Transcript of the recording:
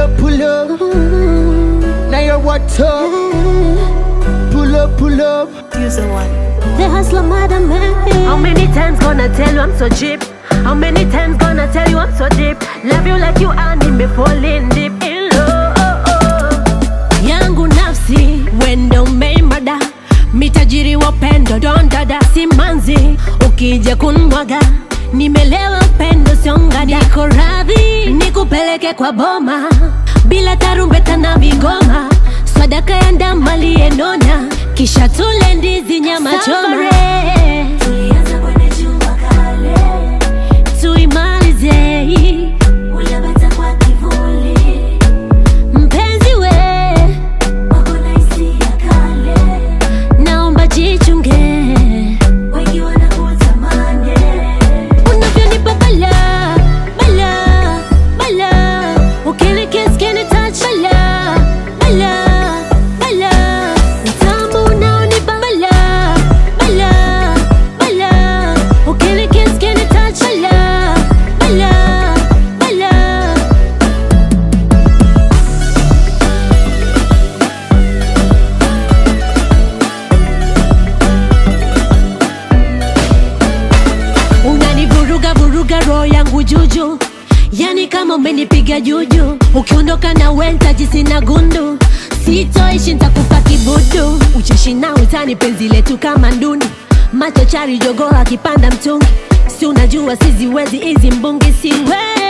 pull up. Now you're what up? Pull up. Use the one. The hustler madam. How many times gonna tell you I'm so cheap? How many times gonna tell you I'm so deep? Love you like you are in me, falling deep in love. Yangu nafsi wendo umeimada, mitajiri wapendo don dada simanzi, ukija kunmwaga nimelewa upendo siongada. Niko radhi nikupeleke kwa boma bila tarumbeta na vigoma, swadaka ya ndama lienona, kisha tule ndizi nyama choma. Tulianza kwenye jua kale, tuimalize ulabata kwa kivuli. Mpenzi we wako na hisia kale, naomba jichunge, wengi wanakutamani. Unavyonipa bala, bala, bala, ukinikiss kini touch bala, bala, bala, utamu unaonipa bala, bala, bala, ukinikiss kini touch bala, bala, bala. Unanivuruga vuruga roho yangu juju, yani kama umenipiga juju. Ukiondoka na wenta jisina gundu, sitoishi nitakufa kibudu. Ucheshi na utani penzi letu kama nduni, macho chari jogo akipanda mtungi. Si unajua siziwezi hizi mbungi siwe